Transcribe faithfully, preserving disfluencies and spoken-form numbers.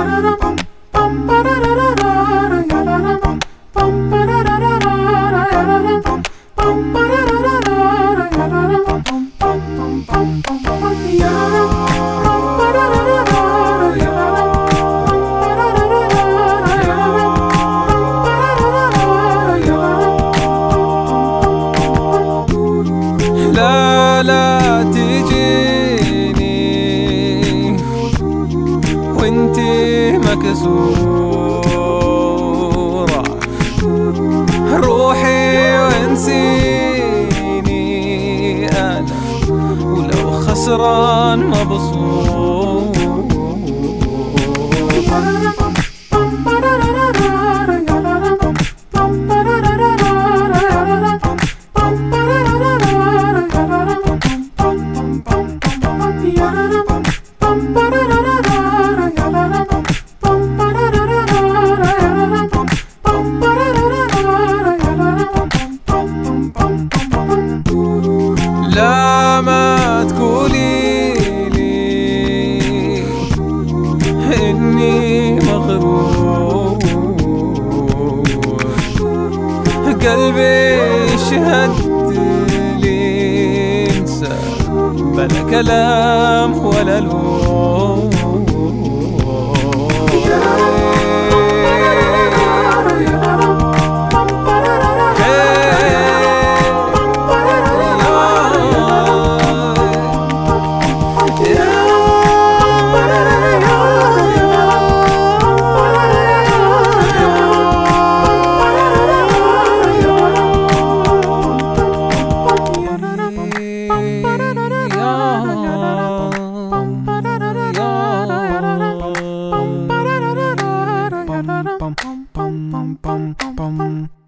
لا لا تجيني وانتي مكسورة، روحي وانسيني أنا ولو خسران مبسوط. لا ما تقوليلي إني مغرور، قلبي شهد لي انسى بلا كلام ولا لوم. Bum bum bum bum bum.